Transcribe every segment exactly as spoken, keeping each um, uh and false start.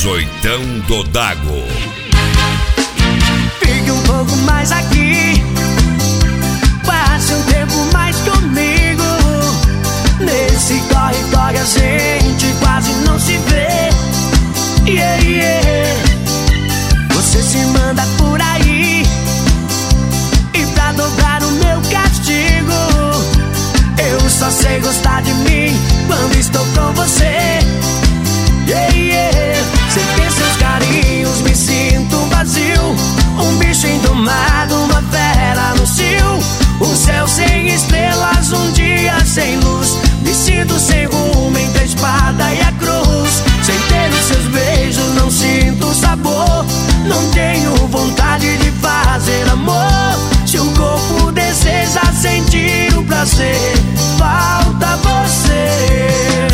dezoitão do Dago. Fique um pouco mais aqui, passe um tempo mais comigo. Nesse corre-corre a gente quase não se vê. Yeah, yeah. Você se manda por aí, e pra dobrar o meu castigo, eu só sei gostar de mim quando estou com você. Yeah, yeah. Sem ter seus carinhos me sinto vazio, um bicho indomado, uma fera no cio. Um céu sem estrelas, um dia sem luz. Me sinto sem rumo entre a espada e a cruz. Sem ter os seus beijos não sinto sabor. Não tenho vontade de fazer amor. Se o corpo deseja sentir o prazer, falta você.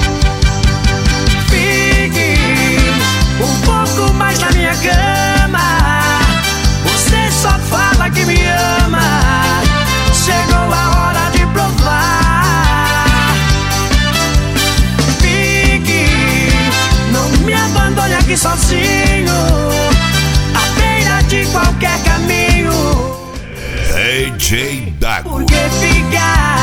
Fique um pouco mais na minha cama. Você só fala que me ama. Chegou a hora de provar. Fique, não me abandone aqui sozinho, à beira de qualquer caminho. D J Dago. Porque ficar